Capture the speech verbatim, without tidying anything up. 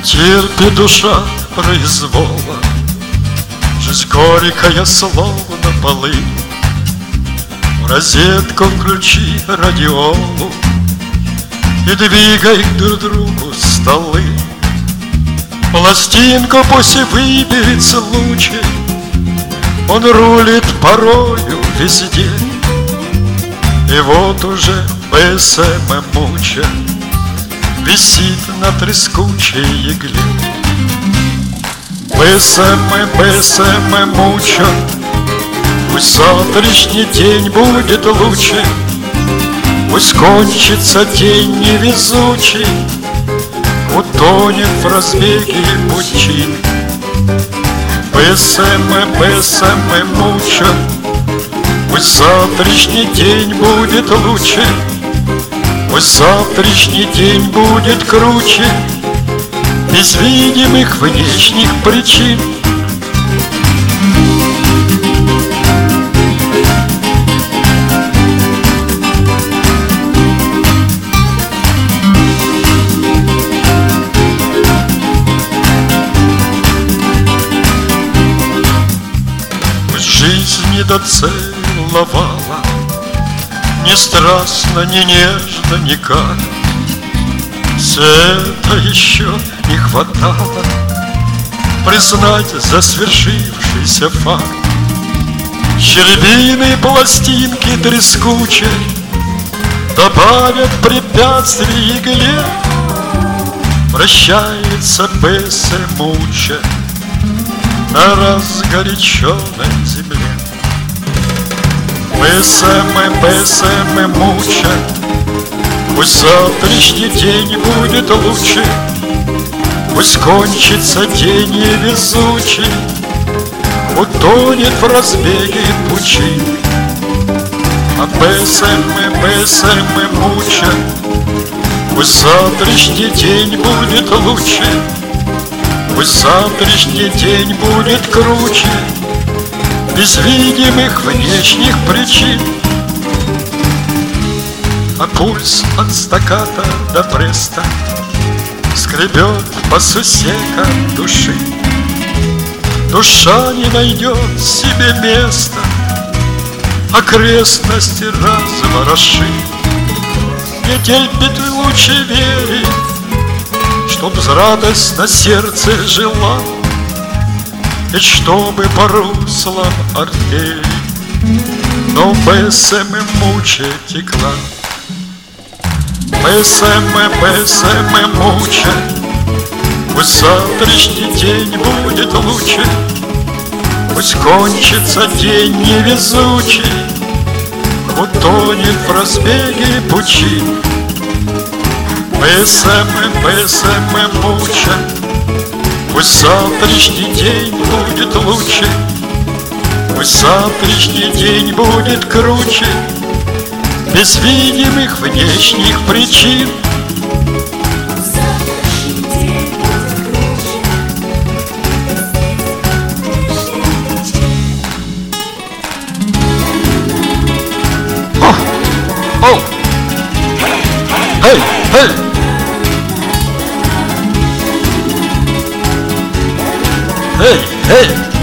терпит душа произвола, жизнь горькая, словно полынь. В розетку включи радиолу и двигай друг другу столы. Пластинку пусть и выберет случай, он рулит порою везде. И вот уже БСМ муча висит на трескучей игле. БСМ, БСМ муча, пусть завтрашний день будет лучше, пусть кончится день невезучий, утонет в разбеге пучин. БСМ, БСМ муча, пусть завтрашний день будет лучше, пусть завтрашний день будет круче, без видимых внешних причин. Жизнь не доцеловала, ни страстно, ни нежно, никак. Все это еще не хватало признать за свершившийся факт. Щербины пластинки трескучей добавят препятствий игле. Прощается БСМ муча на разгоряченной земле. БСМ, БСМ муча, пусть завтрашний день будет лучше, пусть кончится день невезучий, утонет в разбеге пучин. А БСМ, БСМ муча, пусть завтрашний день будет лучше, пусть завтрашний день будет круче, без видимых внешних причин. А пульс от стаката до преста скребет по сусекам души. Душа не найдет себе места, окрестности развороши. Не терпит лучше верить, чтоб радость на сердце жила, и чтобы по руслам артерий, но БСМ муча текла. БСМ, БСМ муча, пусть завтрашний день будет лучше, пусть кончится день невезучий, утонет в разбеге пучин. БСМ, БСМ муча, пусть завтрашний день будет лучше, пусть завтрашний день будет круче, без видимых внешних причин. О! О! Эй! Эй! Эй! Эй!